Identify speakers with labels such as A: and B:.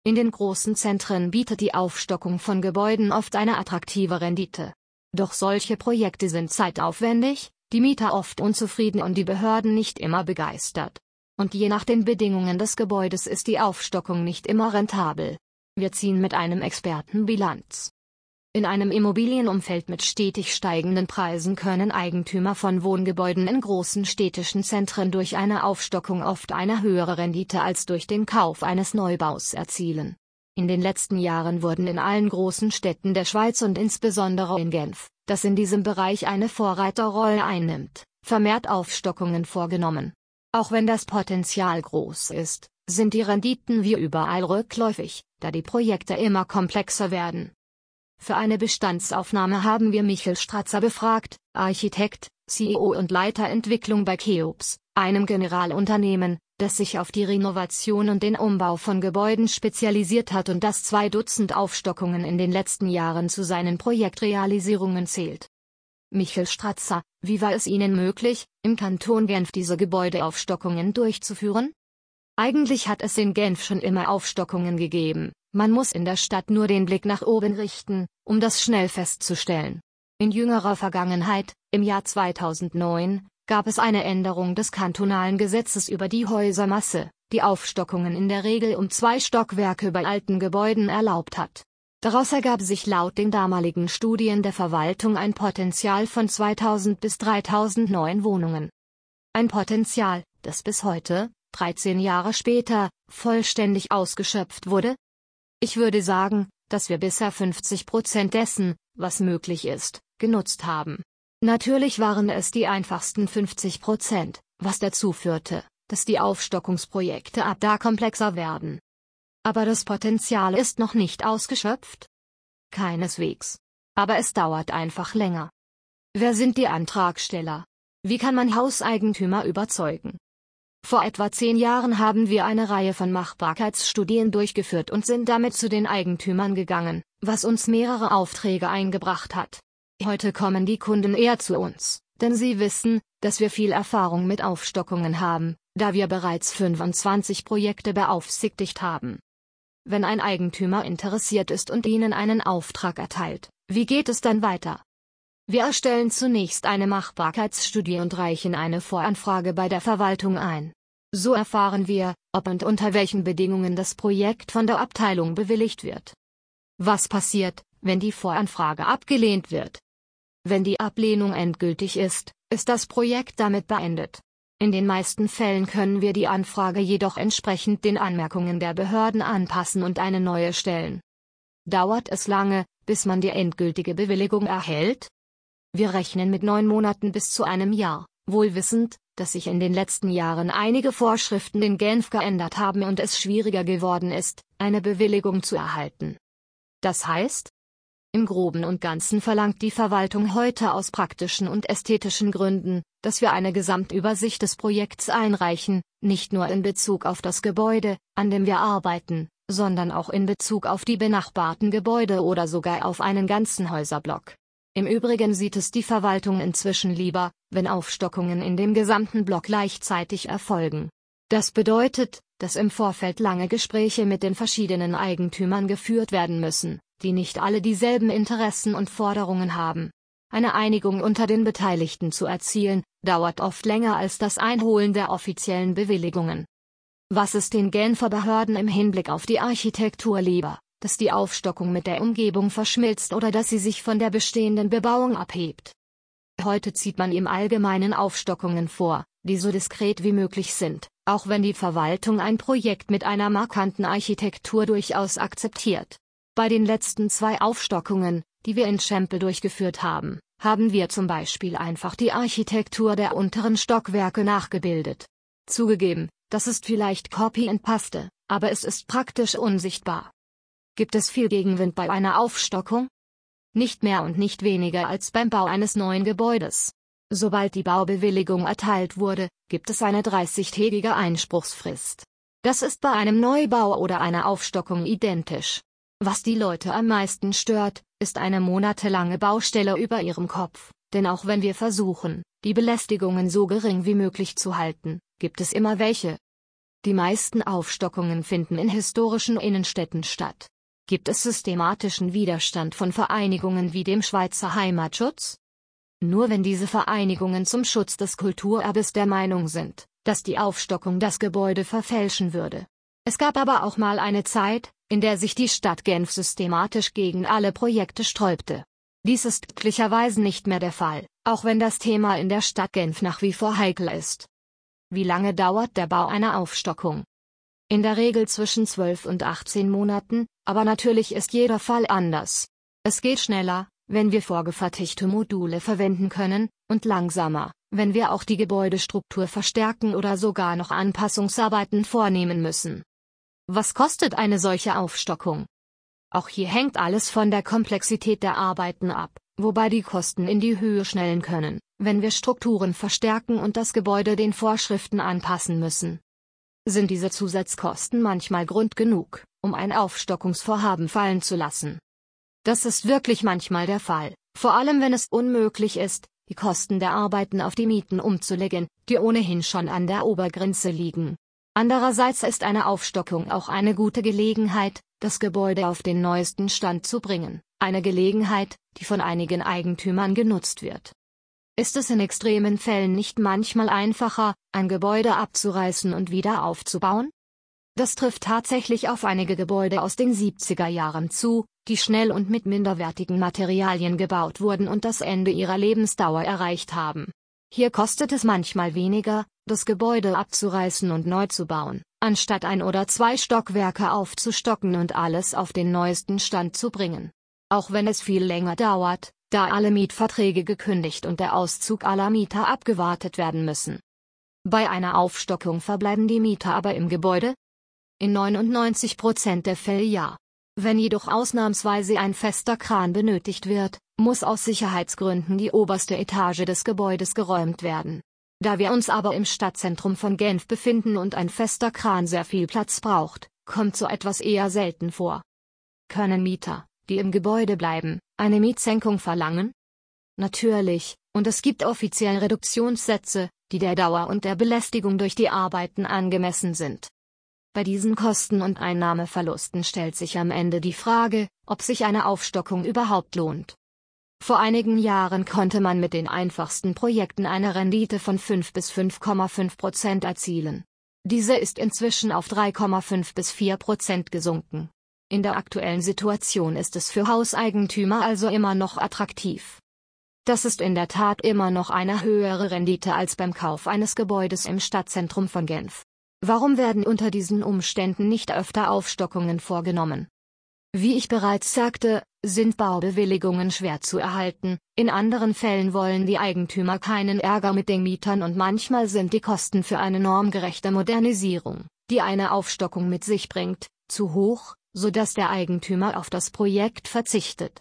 A: In den großen Zentren bietet die Aufstockung von Gebäuden oft eine attraktive Rendite. Doch solche Projekte sind zeitaufwendig, die Mieter oft unzufrieden und die Behörden nicht immer begeistert. Und je nach den Bedingungen des Gebäudes ist die Aufstockung nicht immer rentabel. Wir ziehen mit einem Experten Bilanz. In einem Immobilienumfeld mit stetig steigenden Preisen können Eigentümer von Wohngebäuden in großen städtischen Zentren durch eine Aufstockung oft eine höhere Rendite als durch den Kauf eines Neubaus erzielen. In den letzten Jahren wurden in allen großen Städten der Schweiz und insbesondere in Genf, das in diesem Bereich eine Vorreiterrolle einnimmt, vermehrt Aufstockungen vorgenommen. Auch wenn das Potenzial groß ist, sind die Renditen wie überall rückläufig, da die Projekte immer komplexer werden. Für eine Bestandsaufnahme haben wir Michel Stratzer befragt, Architekt, CEO und Leiter Entwicklung bei Cheops, einem Generalunternehmen, das sich auf die Renovation und den Umbau von Gebäuden spezialisiert hat und das 2 Dutzend Aufstockungen in den letzten Jahren zu seinen Projektrealisierungen zählt. Michel Stratzer, wie war es Ihnen möglich, im Kanton Genf diese Gebäudeaufstockungen durchzuführen? Eigentlich hat es in Genf schon immer Aufstockungen gegeben, man muss in der Stadt nur den Blick nach oben richten, um das schnell festzustellen. In jüngerer Vergangenheit, im Jahr 2009, gab es eine Änderung des kantonalen Gesetzes über die Häusermasse, die Aufstockungen in der Regel um 2 Stockwerke bei alten Gebäuden erlaubt hat. Daraus ergab sich laut den damaligen Studien der Verwaltung ein Potenzial von 2000 bis 3000 neuen Wohnungen. Ein Potenzial, das bis heute, 13 Jahre später, vollständig ausgeschöpft wurde? Ich würde sagen, dass wir bisher 50% dessen, was möglich ist, genutzt haben. Natürlich waren es die einfachsten 50%, was dazu führte, dass die Aufstockungsprojekte ab da komplexer werden. Aber das Potenzial ist noch nicht ausgeschöpft? Keineswegs. Aber es dauert einfach länger. Wer sind die Antragsteller? Wie kann man Hauseigentümer überzeugen? Vor etwa 10 Jahren haben wir eine Reihe von Machbarkeitsstudien durchgeführt und sind damit zu den Eigentümern gegangen, was uns mehrere Aufträge eingebracht hat. Heute kommen die Kunden eher zu uns, denn sie wissen, dass wir viel Erfahrung mit Aufstockungen haben, da wir bereits 25 Projekte beaufsichtigt haben. Wenn ein Eigentümer interessiert ist und Ihnen einen Auftrag erteilt, wie geht es dann weiter? Wir erstellen zunächst eine Machbarkeitsstudie und reichen eine Voranfrage bei der Verwaltung ein. So erfahren wir, ob und unter welchen Bedingungen das Projekt von der Abteilung bewilligt wird. Was passiert, wenn die Voranfrage abgelehnt wird? Wenn die Ablehnung endgültig ist, ist das Projekt damit beendet. In den meisten Fällen können wir die Anfrage jedoch entsprechend den Anmerkungen der Behörden anpassen und eine neue stellen. Dauert es lange, bis man die endgültige Bewilligung erhält? Wir rechnen mit 9 Monaten bis zu einem Jahr, wohl wissend, dass sich in den letzten Jahren einige Vorschriften in Genf geändert haben und es schwieriger geworden ist, eine Bewilligung zu erhalten. Das heißt? Im Groben und Ganzen verlangt die Verwaltung heute aus praktischen und ästhetischen Gründen, dass wir eine Gesamtübersicht des Projekts einreichen, nicht nur in Bezug auf das Gebäude, an dem wir arbeiten, sondern auch in Bezug auf die benachbarten Gebäude oder sogar auf einen ganzen Häuserblock. Im Übrigen sieht es die Verwaltung inzwischen lieber, wenn Aufstockungen in dem gesamten Block gleichzeitig erfolgen. Das bedeutet, dass im Vorfeld lange Gespräche mit den verschiedenen Eigentümern geführt werden müssen, die nicht alle dieselben Interessen und Forderungen haben. Eine Einigung unter den Beteiligten zu erzielen, dauert oft länger als das Einholen der offiziellen Bewilligungen. Was ist den Genfer Behörden im Hinblick auf die Architektur lieber? Dass die Aufstockung mit der Umgebung verschmilzt oder dass sie sich von der bestehenden Bebauung abhebt. Heute zieht man im Allgemeinen Aufstockungen vor, die so diskret wie möglich sind, auch wenn die Verwaltung ein Projekt mit einer markanten Architektur durchaus akzeptiert. Bei den letzten 2 Aufstockungen, die wir in Schempel durchgeführt haben, haben wir zum Beispiel einfach die Architektur der unteren Stockwerke nachgebildet. Zugegeben, das ist vielleicht Copy and Paste, aber es ist praktisch unsichtbar. Gibt es viel Gegenwind bei einer Aufstockung? Nicht mehr und nicht weniger als beim Bau eines neuen Gebäudes. Sobald die Baubewilligung erteilt wurde, gibt es eine 30-tägige Einspruchsfrist. Das ist bei einem Neubau oder einer Aufstockung identisch. Was die Leute am meisten stört, ist eine monatelange Baustelle über ihrem Kopf, denn auch wenn wir versuchen, die Belästigungen so gering wie möglich zu halten, gibt es immer welche. Die meisten Aufstockungen finden in historischen Innenstädten statt. Gibt es systematischen Widerstand von Vereinigungen wie dem Schweizer Heimatschutz? Nur wenn diese Vereinigungen zum Schutz des Kulturerbes der Meinung sind, dass die Aufstockung das Gebäude verfälschen würde. Es gab aber auch mal eine Zeit, in der sich die Stadt Genf systematisch gegen alle Projekte sträubte. Dies ist glücklicherweise nicht mehr der Fall, auch wenn das Thema in der Stadt Genf nach wie vor heikel ist. Wie lange dauert der Bau einer Aufstockung? In der Regel zwischen 12 und 18 Monaten, aber natürlich ist jeder Fall anders. Es geht schneller, wenn wir vorgefertigte Module verwenden können, und langsamer, wenn wir auch die Gebäudestruktur verstärken oder sogar noch Anpassungsarbeiten vornehmen müssen. Was kostet eine solche Aufstockung? Auch hier hängt alles von der Komplexität der Arbeiten ab, wobei die Kosten in die Höhe schnellen können, wenn wir Strukturen verstärken und das Gebäude den Vorschriften anpassen müssen. Sind diese Zusatzkosten manchmal Grund genug, um ein Aufstockungsvorhaben fallen zu lassen? Das ist wirklich manchmal der Fall, vor allem wenn es unmöglich ist, die Kosten der Arbeiten auf die Mieten umzulegen, die ohnehin schon an der Obergrenze liegen. Andererseits ist eine Aufstockung auch eine gute Gelegenheit, das Gebäude auf den neuesten Stand zu bringen, eine Gelegenheit, die von einigen Eigentümern genutzt wird. Ist es in extremen Fällen nicht manchmal einfacher, ein Gebäude abzureißen und wieder aufzubauen? Das trifft tatsächlich auf einige Gebäude aus den 70er Jahren zu, die schnell und mit minderwertigen Materialien gebaut wurden und das Ende ihrer Lebensdauer erreicht haben. Hier kostet es manchmal weniger, das Gebäude abzureißen und neu zu bauen, anstatt 1 oder 2 Stockwerke aufzustocken und alles auf den neuesten Stand zu bringen. Auch wenn es viel länger dauert, da alle Mietverträge gekündigt und der Auszug aller Mieter abgewartet werden müssen. Bei einer Aufstockung verbleiben die Mieter aber im Gebäude? In 99% der Fälle ja. Wenn jedoch ausnahmsweise ein fester Kran benötigt wird, muss aus Sicherheitsgründen die oberste Etage des Gebäudes geräumt werden. Da wir uns aber im Stadtzentrum von Genf befinden und ein fester Kran sehr viel Platz braucht, kommt so etwas eher selten vor. Können Mieter, die im Gebäude bleiben, eine Mietsenkung verlangen? Natürlich, und es gibt offiziell Reduktionssätze, die der Dauer und der Belästigung durch die Arbeiten angemessen sind. Bei diesen Kosten- und Einnahmeverlusten stellt sich am Ende die Frage, ob sich eine Aufstockung überhaupt lohnt. Vor einigen Jahren konnte man mit den einfachsten Projekten eine Rendite von 5 bis 5,5% erzielen. Diese ist inzwischen auf 3,5 bis 4% gesunken. In der aktuellen Situation ist es für Hauseigentümer also immer noch attraktiv. Das ist in der Tat immer noch eine höhere Rendite als beim Kauf eines Gebäudes im Stadtzentrum von Genf. Warum werden unter diesen Umständen nicht öfter Aufstockungen vorgenommen? Wie ich bereits sagte, sind Baubewilligungen schwer zu erhalten, in anderen Fällen wollen die Eigentümer keinen Ärger mit den Mietern und manchmal sind die Kosten für eine normgerechte Modernisierung, die eine Aufstockung mit sich bringt, zu hoch, sodass der Eigentümer auf das Projekt verzichtet.